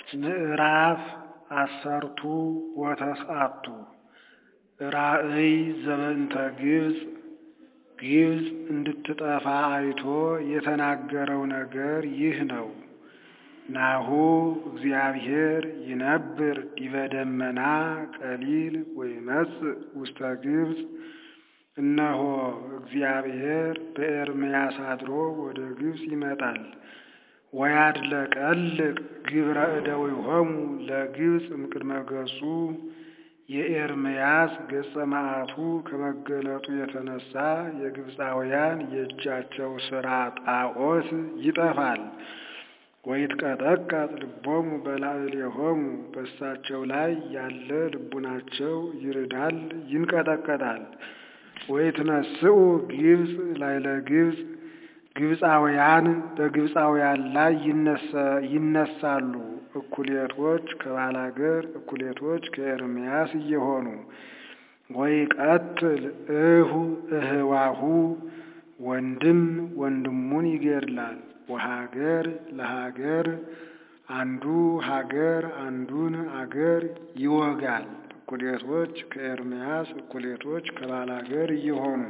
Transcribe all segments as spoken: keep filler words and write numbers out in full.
ምዕራፍ አሰርቱ ወተስዓቱ ራእይ ዘበንተ ግብጽ ግብጽ እንድትጠፋ አይቶ የተናገረው ነገር ይህ ነው። ናሁ እግዚአብሔር ይነብር ዲበ ደመና ቀሊል ወይመጽእ ውስተ ግብጽ። እነሆ እግዚአብሔር በኤርምያስ አድሮ ወደ ግብጽ ይመጣል። ወያድለቀልቅ ግብረ እደዊሆሙ ለግብጽ እምቅድመ ገጹ። የኤርምያስ ገጸ መዓቱ ከመገለጡ የተነሳ የግብፃውያን የእጃቸው ሥራ ጣዖት ይጠፋል። ወይትቀጠቀጥ ልቦሙ በላዕሌሆሙ በእሳቸው ላይ ያለ ልቡናቸው ይርዳል ይንቀጠቀጣል። ወይትነስኡ ግብጽ ላዕለ ግብጽ ግብፃውያን በግብፃውያን ላይ ይነሳሉ። እኩሌቶች ከባላገር እኩሌቶች ከኤርምያስ እየሆኑ ወይቀትል እሁ እህዋሁ ወንድም ወንድሙን ይገድላል። ወሀገር ለሀገር አንዱ ሀገር አንዱን አገር ይወጋል። እኩሌቶች ከኤርምያስ እኩሌቶች ከባላገር እየሆኑ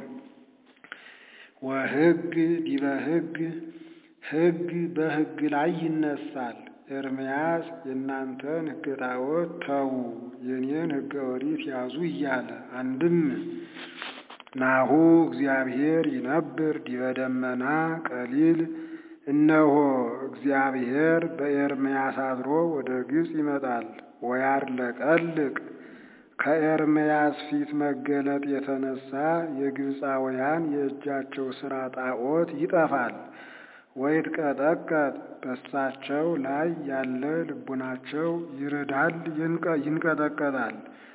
ወሕግ ዲበ ሕግ ሕግ በሕግ ላይ ይነሳል። ኤርምያስ የእናንተን ሕገ ጣዖት ተዉ የኔን ሕገ ኦሪት ያዙ እያለ አንድም ናሁ እግዚአብሔር ይነብር ዲበ ደመና ቀሊል። እነሆ እግዚአብሔር በኤርምያስ አድሮ ወደ ግብጽ ይመጣል። ወያድለቀልቅ ከኤርምያስ ፊት መገለጥ የተነሳ የግብፃውያን የእጃቸው ሥራ ጣዖት ይጠፋል። ወይትቀጠቀጥ በእሳቸው ላይ ያለ ልቡናቸው ይርዳል ይንቀጠቀጣል፣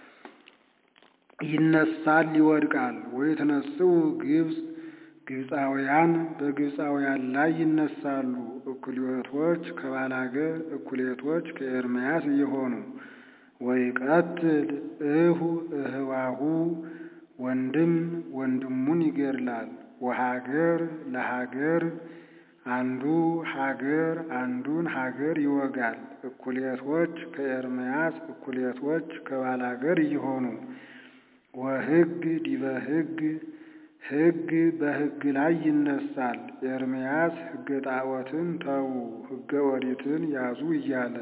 ይነሳል ይወድቃል። ወይትነስኡ ግብጽ ግብፃውያን በግብፃውያን ላይ ይነሳሉ። እኩሌቶች ከባላገር እኩሌቶች ከኤርምያስ እየሆኑ ወይቀትል እሁ እህዋሁ ወንድም ወንድሙን ይገድላል። ወሀገር ለሀገር አንዱ ሀገር አንዱን ሀገር ይወጋል። እኩሌቶች ከኤርምያስ እኩሌቶች ከባላገር እየሆኑ ወሕግ ዲበ ሕግ ሕግ በሕግ ላይ ይነሳል። ኤርምያስ ሕገ ጣዖትን ተዉ ሕገ ኦሪትን ያዙ እያለ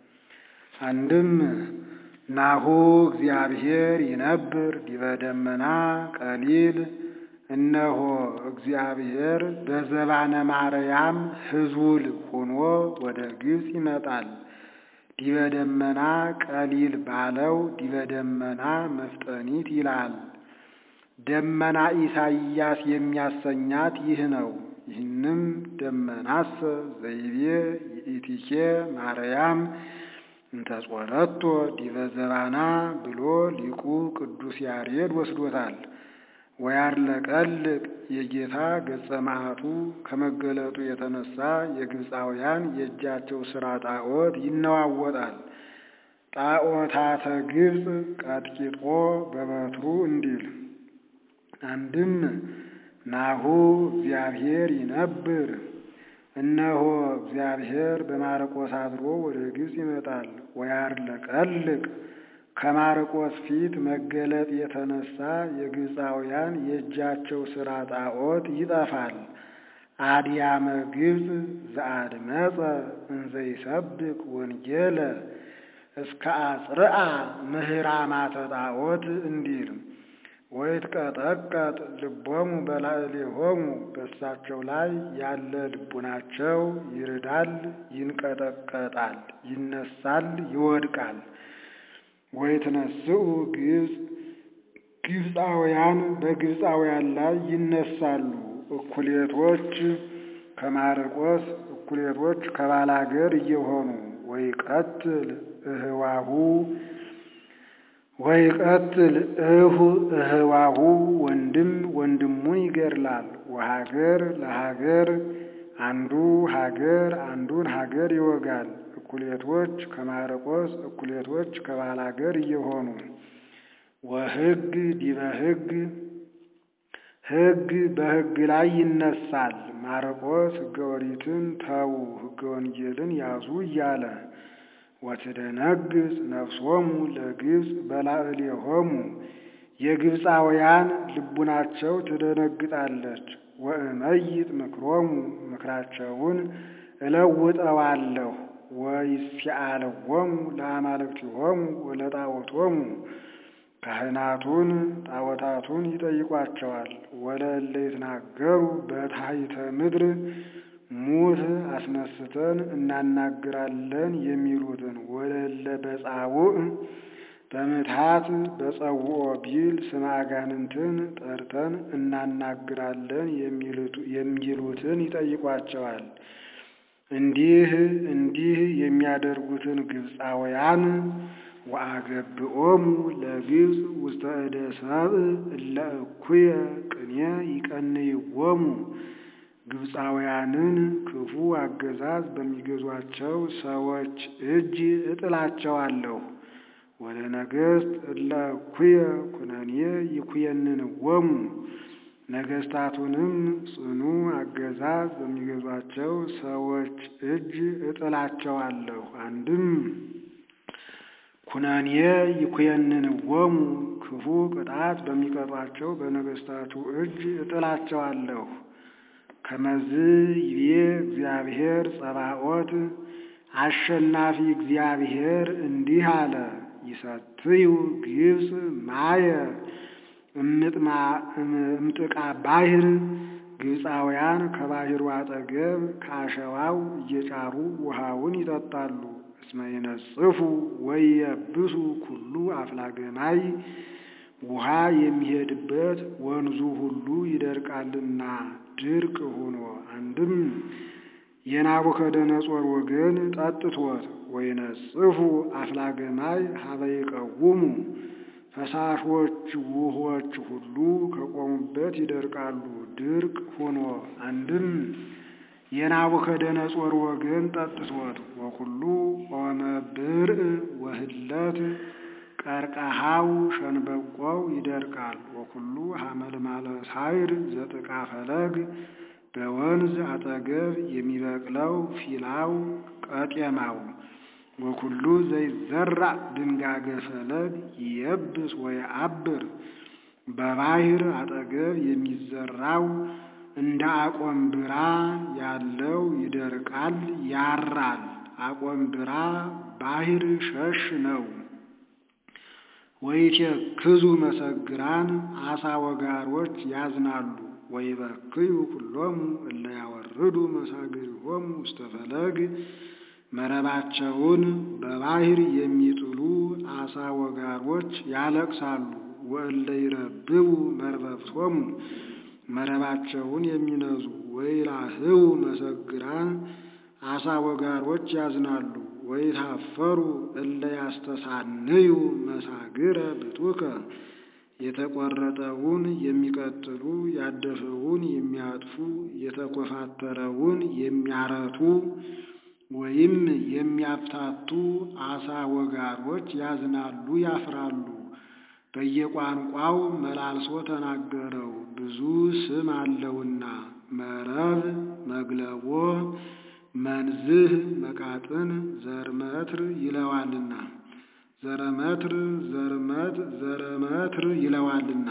አንድም ናሁ እግዚአብሔር ይነብር ዲበ ደመና ቀሊል። እነሆ እግዚአብሔር በዘባነ ማርያም ሕዙል ሆኖ ወደ ግብጽ ይመጣል። ዲበ ደመና ቀሊል ባለው ዲበ ደመና መፍጠኒት ይላል። ደመና ኢሳይያስ የሚያሰኛት ይህ ነው። ይህንም ደመናሰ ዘይቤ ይእቲኬ ማርያም እንተጾለቶ ዲበ ዘባና ብሎ ሊቁ ቅዱስ ያሬድ ወስዶታል። ወያድለቀልቅ የጌታ ገጸ መዓቱ ከመገለጡ የተነሳ የግብፃውያን የእጃቸው ሥራ ጣዖት ይነዋወጣል። ጣዖታተ ግብጽ ቀጥቂጦ በበትሩ እንዲል አንድም ናሁ እግዚአብሔር ይነብር እነሆ እግዚአብሔር በማርቆስ አድሮ ወደ ግብጽ ይመጣል። ወያድለቀልቅ ከማርቆስ ፊት መገለጥ የተነሳ የግብፃውያን የእጃቸው ሥራ ጣዖት ይጠፋል። አድያመ ግብጽ ዘአድመጸ እንዘ ይሰብክ ወንጌለ እስከ አጽርአ ምህራማተ ጣዖት እንዲል ወይትቀጠቀጥ ልቦሙ በላዕሌሆሙ በእሳቸው ላይ ያለ ልቡናቸው ይርዳል ይንቀጠቀጣል፣ ይነሳል ይወድቃል። ወይትነስኡ ግብጽ ግብፃውያን በግብፃውያን ላይ ይነሳሉ። እኩሌቶች ከማርቆስ እኩሌቶች ከባላገር እየሆኑ ወይቀትል እህዋሁ ወይቀትል እሁ እህዋሁ ወንድም ወንድሙን ይገድላል። ወሀገር ለሀገር አንዱ ሀገር አንዱን ሀገር ይወጋል። እኩሌቶች ከማርቆስ እኩሌቶች ከባላገር እየሆኑ ወሕግ ዲበ ሕግ ሕግ በሕግ ላይ ይነሳል። ማርቆስ ሕገ ኦሪትን ተዉ ሕገ ወንጌልን ያዙ እያለ ወትደነግጽ ነፍሶሙ ለግብጽ በላዕሌሆሙ የግብፃውያን ልቡናቸው ትደነግጣለች። ወእመይጥ ምክሮሙ ምክራቸውን እለውጠዋለሁ። ወይስአልዎሙ ለአማልክቲሆሙ ወለጣዖቶሙ ካህናቱን ጣዖታቱን ይጠይቋቸዋል። ወለእለ ይትናገሩ በታሕተ ምድር ሙት አስነስተን እናናግራለን የሚሉትን ወለእለ በጻውዕ በምትሃት በጸውዖ ቢል ስመ አጋንንትን ጠርተን እናናግራለን የሚሉትን ይጠይቋቸዋል። እንዲህ እንዲህ የሚያደርጉትን ግብፃውያን ወአገብኦሙ ለግብጽ ውስተ እደ ሰብእ እለ እኩየ ቅኔ ይቀንይዎሙ ግብፃውያንን ክፉ አገዛዝ በሚገዟቸው ሰዎች እጅ እጥላቸዋለሁ። ወለነገሥት እለ እኩየ ኩነኔ ይኩየንንዎሙ ነገሥታቱንም ጽኑ አገዛዝ በሚገዟቸው ሰዎች እጅ እጥላቸዋለሁ። አንድም ኩነኔ ይኩየንንዎሙ ክፉ ቅጣት በሚቀጧቸው በነገሥታቱ እጅ እጥላቸዋለሁ። ከመዝ ይቤ እግዚአብሔር ጸባኦት አሸናፊ እግዚአብሔር እንዲህ አለ። ይሰትዩ ግብጽ ማየ እምጥቃ ባሕር ግብፃውያን ከባሕሩ አጠገብ ከአሸዋው እየጫሩ ውሃውን ይጠጣሉ። እስመ ይነጽፉ ወየብሱ ኩሉ አፍላገ ማይ ውሃ የሚሄድበት ወንዙ ሁሉ ይደርቃልና ድርቅ ሆኖ። አንድም የናቡከደነጾር ወገን ጠጥቶት ወይነጽፉ አፍላገ ማይ ሀበ ይቀውሙ ፈሳሾች ውሆች ሁሉ ከቆሙበት ይደርቃሉ ድርቅ ሆኖ። አንድም የናቡከደነጾር ወገን ጠጥቶት ወኩሉ ኦመ ብርዕ ወህለት ቀርቀሃው ሸንበቆው ይደርቃል። ወኩሉ ሐመልማለ ሳይር ዘጥቃ ፈለግ በወንዝ አጠገብ የሚበቅለው ፊላው ቀጤማው። ወኩሉ ዘይዘራእ ድንጋገ ፈለግ ይየብስ ወይዐብር በባሕር አጠገብ የሚዘራው እንደ አቆምብራ ያለው ይደርቃል ያራል። አቆምብራ ባሕር ሸሽ ነው። ወይቴክዙ መሰግራን አሳ ወጋሮች ያዝናሉ። ወይበክዩ ኩሎሙ እለ ያወርዱ መሳግሪሆሙ ውስተ ፈለግ መረባቸውን በባሕር የሚጥሉ አሳ ወጋሮች ያለቅሳሉ። ወእለ ይረብቡ መርበብቶሙ መረባቸውን የሚነዙ ወይላህው መሰግራን አሳ ወጋሮች ያዝናሉ። ወይታፈሩ እለ ያስተሳንዩ መሳግረ ብጡከ የተቆረጠውን የሚቀጥሉ ያደፈውን የሚያጥፉ የተኮፋተረውን የሚያረቱ ወይም የሚያፍታቱ አሳ ወጋሮች ያዝናሉ ያፍራሉ። በየቋንቋው መላልሶ ተናገረው ብዙ ስም አለውና መረብ መግለቦ መንዝህ መቃጥን ዘርመትር ይለዋልና ዘረመትር ዘርመት ዘረመትር ይለዋልና።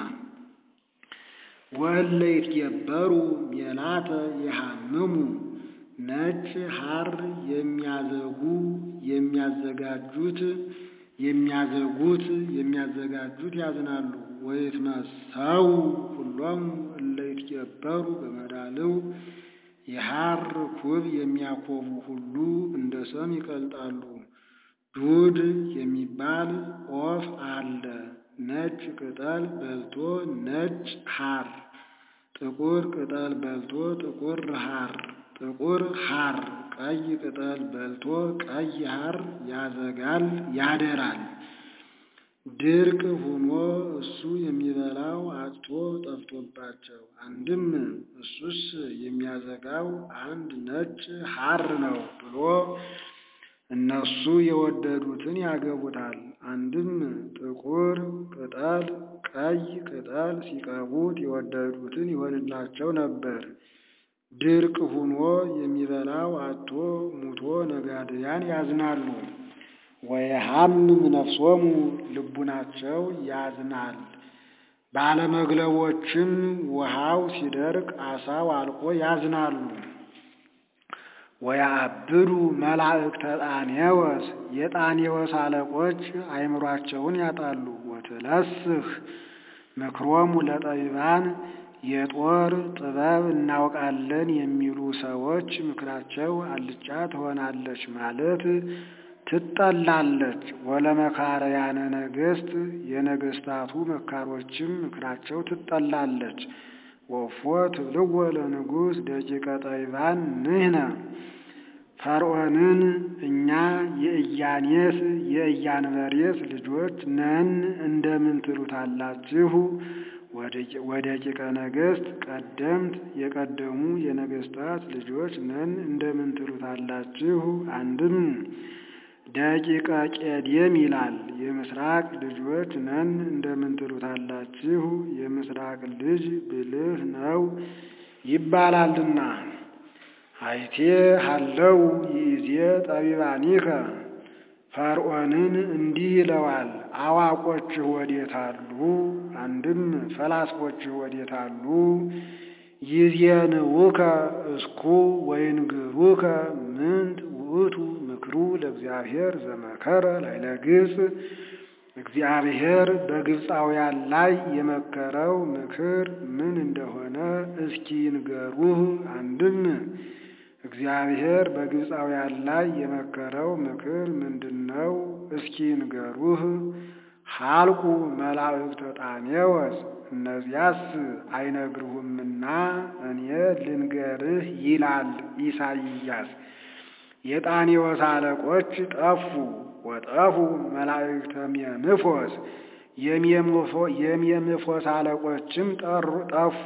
ወእለ ይትገበሩ ሜላተ የሐምሙ ነጭ ሐር የሚያዘጉ የሚያዘጋጁት የሚያዘጉት የሚያዘጋጁት ያዝናሉ። ወይትመሰው ሁሎሙ እለ ይትገበሩ በመዳልው የሐር ኩብ የሚያኮቡ ሁሉ እንደ ሰም ይቀልጣሉ። ዱድ የሚባል ኦፍ አለ። ነጭ ቅጠል በልቶ ነጭ ሐር፣ ጥቁር ቅጠል በልቶ ጥቁር ሐር ጥቁር ሐር፣ ቀይ ቅጠል በልቶ ቀይ ሐር ያዘጋል ያደራል። ድርቅ ሆኖ እሱ የሚበላው አጥቶ ጠፍቶባቸው አንድም እሱስ የሚያዘጋው አንድ ነጭ ሐር ነው ብሎ እነሱ የወደዱትን ያገቡታል። አንድም ጥቁር ቅጠል ቀይ ቅጠል ሲቀቡት የወደዱትን ይሆንላቸው ነበር። ድርቅ ሆኖ የሚበላው አጥቶ ሙቶ ነጋድያን ያዝናሉ። ወየሐምም ነፍሶሙ ልቡናቸው ያዝናል። ባለመግለቦችም ውሃው ሲደርቅ አሳው አልቆ ያዝናሉ። ወያብዱ መላእክተ ጣኔወስ የጣኔወስ አለቆች አእምሯቸውን ያጣሉ። ወትለስህ ምክሮሙ ለጠቢባን የጦር ጥበብ እናውቃለን የሚሉ ሰዎች ምክራቸው አልጫ ትሆናለች ማለት ትጠላለች። ወለመካርያነ ነገሥት የነገሥታቱ መካሮችም ምክራቸው ትጠላለች። ወፎ ትብልዎ ለንጉሥ ደቂቀ ጠቢባን ንሕነ ፈርዖንን እኛ የኢያኔስ የኢያንበሬስ ልጆች ነን እንደምን ትሉታላችሁ? ወደቂቀ ነገሥት ቀደምት የቀደሙ የነገሥታት ልጆች ነን እንደምን ትሉታላችሁ? አንድም ደቂቀ ቄዴም ይላል። የምስራቅ ልጆች ነን እንደምን ትሉታላችሁ? የምስራቅ ልጅ ብልህ ነው ይባላልና። አይቴ ሀለው ይእዜ ጠቢባኒከ ፈርዖንን እንዲህ ይለዋል፣ አዋቆችህ ወዴታሉ? አንድም ፈላስፎችህ ወዴታሉ? ይዜንውከ እስኩ ወይንግሩከ ምንት ውእቱ ምክሩ ለእግዚአብሔር ዘመከረ ላዕለ ግብፅ። እግዚአብሔር በግብፃውያን ላይ የመከረው ምክር ምን እንደሆነ እስኪ ንገሩህ። አንድም እግዚአብሔር በግብፃውያን ላይ የመከረው ምክር ምንድነው? እስኪ ንገሩህ። ሀልቁ መላእክተ ጣኔወስ እነዚያስ አይነግሩህምና እኔ ልንገርህ ይላል ኢሳይያስ። የጣኔወስ አለቆች ጠፉ። ወጠፉ መላእክተ ሜምፎስ የሜምፎስ አለቆችም ጠፉ።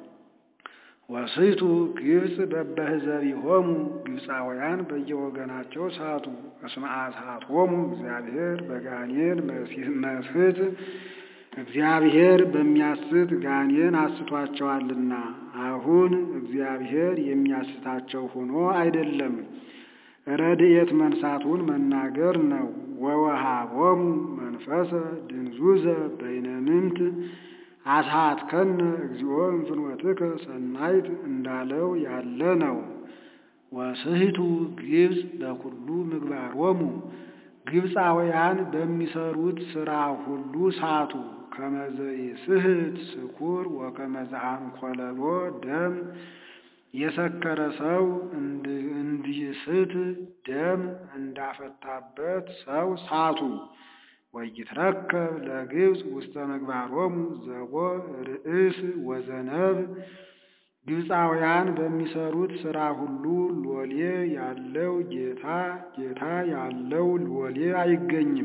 ወስቱ ግብፅ በበህዘቢሆሙ ግብፃውያን በየወገናቸው ሳቱ። እስመ አስሐቶሙ እግዚአብሔር በጋኔን መስሕት እግዚአብሔር በሚያስት ጋኔን አስቷቸዋልና። አሁን እግዚአብሔር የሚያስታቸው ሆኖ አይደለም፣ ረድኤት መንሳቱን መናገር ነው። ወወሃቦሙ መንፈሰ ድንዙዘ በይነምንት አስሐትከነ እግዚኦ እምፍኖትከ ሰናይት እንዳለው ያለ ነው። ወስሕቱ ግብፅ በኩሉ ምግባሮሙ ግብፃውያን በሚሰሩት ሥራ ሁሉ ሳቱ። ከመዘ ይስሕት ስኩር ወከመዘ አንኰለሎ ደም የሰከረ ሰው እንዲስት ደም እንዳፈታበት ሰው ሳቱ። ወይትረከብ ለግብፅ ውስተ ምግባሮሙ ዘቦ ርእስ ወዘነብ ግብፃውያን በሚሰሩት ሥራ ሁሉ ሎሌ ያለው ጌታ ጌታ ያለው ሎሌ አይገኝም።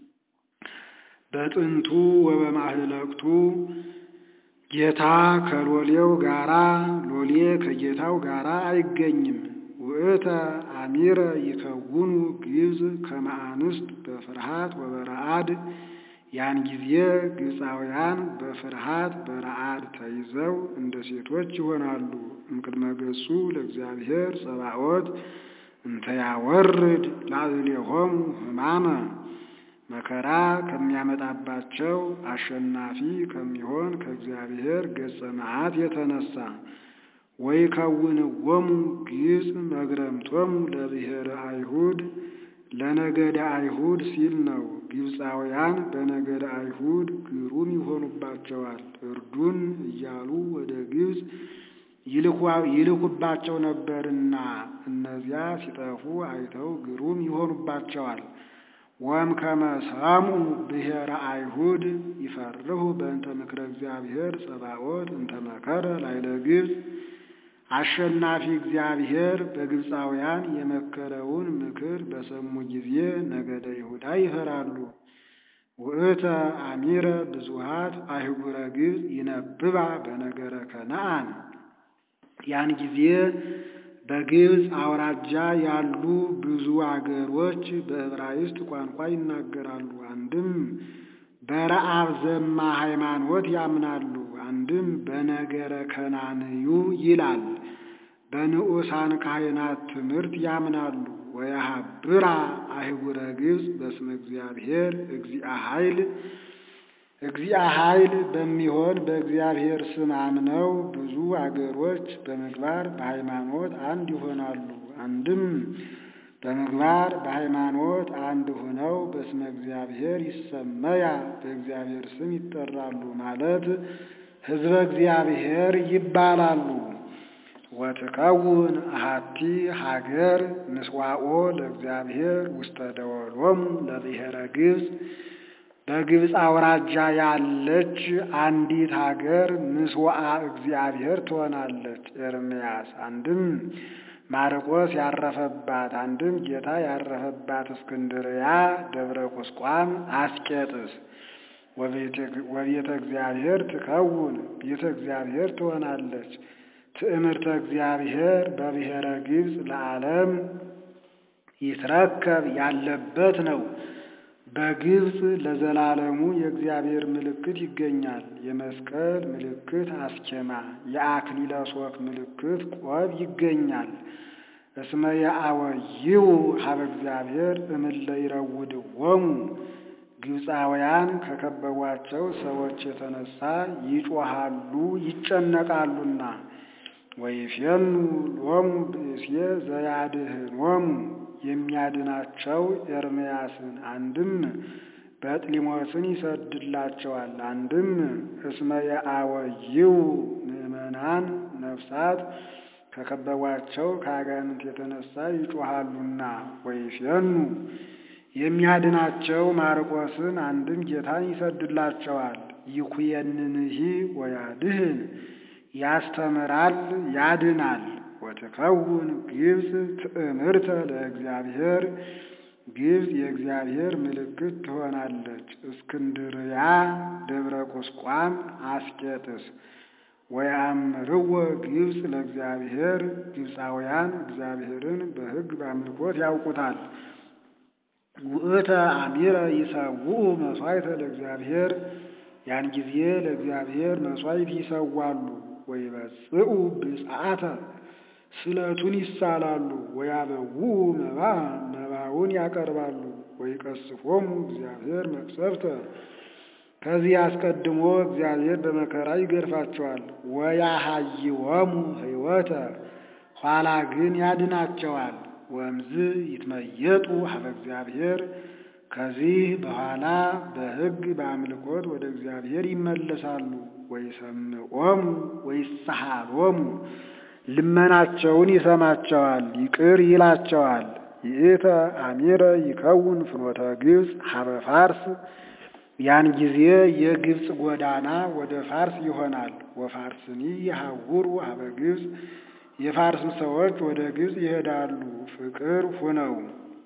በጥንቱ ወበማህለቅቱ ጌታ ከሎሌው ጋራ ሎሌ ከጌታው ጋራ አይገኝም። ውእተ አሚረ ይከውኑ ግብፅ ከመ አንስት በፍርሃት ወበረአድ ያን ጊዜ ግብፃውያን በፍርሃት በረአድ ተይዘው እንደ ሴቶች ይሆናሉ። እምቅድመ ገጹ ለእግዚአብሔር ጸባኦት እንተ ያወርድ ላዕሌሆሙ ሕማመ መከራ ከሚያመጣባቸው አሸናፊ ከሚሆን ከእግዚአብሔር ገጸ መዓት የተነሳ ወይከውንዎሙ ግብፅ መግረምቶሙ ለብሔረ አይሁድ ለነገደ አይሁድ ሲል ነው። ግብፃውያን በነገደ አይሁድ ግሩም ይሆኑባቸዋል። እርዱን እያሉ ወደ ግብፅ ይልኩባቸው ነበርና እነዚያ ሲጠፉ አይተው ግሩም ይሆኑባቸዋል። ወእምከመ ሰምዑ ብሔረ አይሁድ ይፈርሁ በእንተ ምክረ እግዚአብሔር ጸባኦት እንተ መከረ ላዕለ ግብፅ አሸናፊ እግዚአብሔር በግብፃውያን የመከረውን ምክር በሰሙ ጊዜ ነገደ ይሁዳ ይፈራሉ። ውእተ አሚረ ብዙኃት አህጉረ ግብፅ ይነብባ በነገረ ከነዓን ያን ጊዜ በግብፅ አውራጃ ያሉ ብዙ አገሮች በዕብራይስጥ ቋንቋ ይናገራሉ። አንድም በረአብ ዘማ ሃይማኖት ያምናሉ፣ አንድም በነገረ ከናንዩ ይላል። በንዑሳን ካህናት ትምህርት ያምናሉ። ወያሃብራ አህጉረ ግብጽ በስመ እግዚአብሔር እግዚአ ኃይል እግዚአ ኃይል በሚሆን በእግዚአብሔር ስም አምነው ብዙ አገሮች በምግባር በሃይማኖት አንድ ይሆናሉ። አንድም በምግባር በሃይማኖት አንድ ሆነው በስመ እግዚአብሔር ይሰመያ በእግዚአብሔር ስም ይጠራሉ ማለት ሕዝበ እግዚአብሔር ይባላሉ። ወትከውን አሐቲ ሀገር ምስዋኦ ለእግዚአብሔር ውስተ ደወሎሙ ለብሔረ ግብጽ በግብጽ አውራጃ ያለች አንዲት ሀገር ምስዋአ እግዚአብሔር ትሆናለች። ኤርምያስ አንድም ማርቆስ ያረፈባት አንድም ጌታ ያረፈባት እስክንድርያ ደብረ ቁስቋም አስቄጥስ ወቤተ እግዚአብሔር ትከውን ቤተ እግዚአብሔር ትሆናለች። ትእምርተ እግዚአብሔር በብሔረ ግብጽ ለዓለም ይትረከብ ያለበት ነው። በግብጽ ለዘላለሙ የእግዚአብሔር ምልክት ይገኛል። የመስቀል ምልክት አስኬማ፣ የአክሊለ ሦክ ምልክት ቆብ ይገኛል። እስመ የአወይው ሀበ እግዚአብሔር እምለ ይረውድዎሙ ግብፃውያን ከከበቧቸው ሰዎች የተነሳ ይጮሃሉ ይጨነቃሉና። ወይፌኑ ሎሙ ብእሴ ዘያድኅኖሙ የሚያድናቸው ኤርምያስን አንድም በጥሊሞስን ይሰድላቸዋል። አንድም እስመ የአወይው ምእመናን ነፍሳት ከከበቧቸው ከአጋንንት የተነሳ ይጮሃሉና። ወይፌኑ የሚያድናቸው ማርቆስን አንድም ጌታን ይሰድላቸዋል። ይኩየንንሂ ወያድህን ያስተምራል ያድናል። ወትከውን ግብጽ ትእምርተ ለእግዚአብሔር ግብጽ የእግዚአብሔር ምልክት ትሆናለች። እስክንድርያ ደብረ ቁስቋም አስቄጥስ ወያምርዎ ግብጽ ለእግዚአብሔር ግብፃውያን እግዚአብሔርን በሕግ በአምልኮት ያውቁታል። ውእተ አሚረ ይሰውኡ መሥዋዕተ ለእግዚአብሔር ያን ጊዜ ለእግዚአብሔር መሥዋዕት ይሰዋሉ። ወይበጽኡ ብፅዓተ ስለቱን ይሳላሉ። ወያበውኡ መባ መባውን ያቀርባሉ። ወይቀስፎሙ እግዚአብሔር መቅሰፍተ ከዚህ አስቀድሞ እግዚአብሔር በመከራ ይገርፋቸዋል። ወያሃይወሙ ሕይወተ ኋላ ግን ያድናቸዋል። ወእምዝ ይትመየጡ ሀበ እግዚአብሔር ከዚህ በኋላ በሕግ በአምልኮት ወደ እግዚአብሔር ይመለሳሉ። ወይሰምዖሙ ወይሰሃሎሙ ልመናቸውን ይሰማቸዋል ይቅር ይላቸዋል። ይእተ አሚረ ይከውን ፍኖተ ግብጽ ሀበ ፋርስ ያን ጊዜ የግብጽ ጎዳና ወደ ፋርስ ይሆናል። ወፋርስኒ ይሐውሩ ሀበ ግብጽ የፋርስም ሰዎች ወደ ግብጽ ይሄዳሉ ፍቅር ሁነው።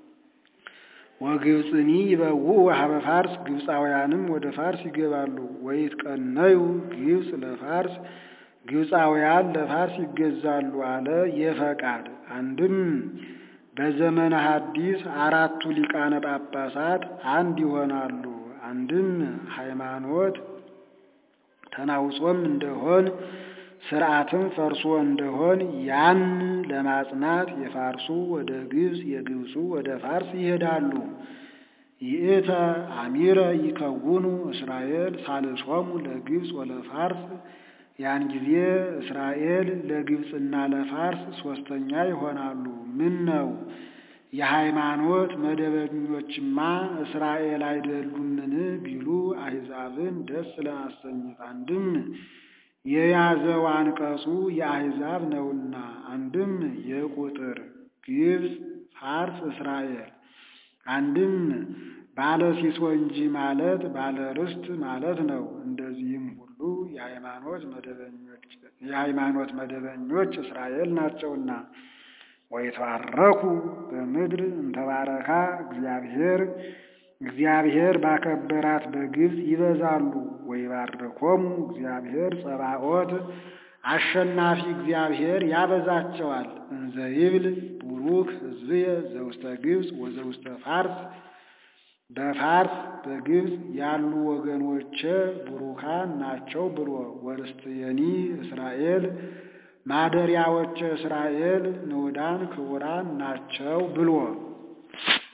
ወግብጽኒ ይበውኡ ሀበ ፋርስ ግብፃውያንም ወደ ፋርስ ይገባሉ። ወይትቀነዩ ግብጽ ለፋርስ ግብፃውያን ለፋርስ ይገዛሉ አለ የፈቃድ። አንድም በዘመነ ሐዲስ አራቱ ሊቃነ ጳጳሳት አንድ ይሆናሉ። አንድም ሃይማኖት ተናውጾም እንደሆን ስርዓትም ፈርሶ እንደሆን ያን ለማጽናት የፋርሱ ወደ ግብጽ የግብፁ ወደ ፋርስ ይሄዳሉ። ይእተ አሚረ ይከውኑ እስራኤል ሳልሶሙ ለግብጽ ወለፋርስ ያን ጊዜ እስራኤል ለግብጽና ለፋርስ ሶስተኛ ይሆናሉ። ምን ነው የሃይማኖት መደበኞችማ እስራኤል አይደሉምን ቢሉ አሕዛብን ደስ ለማሰኘት አንድም የያዘው አንቀጹ የአሕዛብ ነውና። አንድም የቁጥር ግብጽ ፋርስ እስራኤል አንድም ባለ ሲሶ እንጂ ማለት ባለ ርስት ማለት ነው። እንደዚህም ሁሉ የሃይማኖት መደበኞች የሃይማኖት መደበኞች እስራኤል ናቸውና። ወይተባረኩ በምድር እንተባረካ እግዚአብሔር እግዚአብሔር ባከበራት በግብጽ ይበዛሉ። ወይባርኮሙ እግዚአብሔር ጸባኦት አሸናፊ እግዚአብሔር ያበዛቸዋል። እንዘ ይብል ቡሩክ ሕዝብየ ዘውስተ ግብጽ ወዘውስተ ፋርስ በፋርስ በግብጽ ያሉ ወገኖቼ ቡሩካን ናቸው ብሎ ወርስትየኒ እስራኤል ማደሪያዎች እስራኤል ንዑዳን ክቡራን ናቸው ብሎ